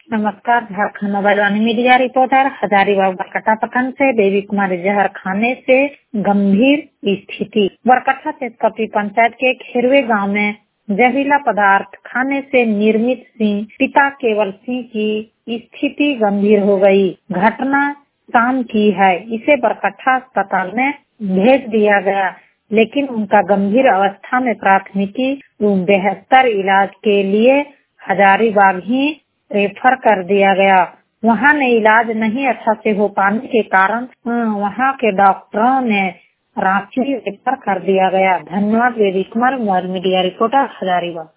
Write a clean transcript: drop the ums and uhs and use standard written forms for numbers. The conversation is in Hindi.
नमस्कार। Jharkhand mobile Vani media reporter Hazaribagh Barkatha प्रखंड से देवी कुमारी जहर खाने से गंभीर स्थिति। बरकट्टा तेजकपी पंचायत के खेरवे गांव में जहरीला पदार्थ खाने से निर्मित सिंह पिता केवल सिंह की स्थिति गंभीर हो गई। घटना शाम की है। इसे बरकट्टा अस्पताल में भेज दिया गया, लेकिन उनका गंभीर अवस्था में प्राथमिकी बेहतर इलाज के लिए हजारीबाग ही रेफर कर दिया गया। वहां ने इलाज नहीं अच्छा से हो पाने के कारण वहां के डॉक्टरों ने रांची रेफर कर दिया गया। धन्यवाद। Vedi Kumar, mobile media reporter Hazaribagh.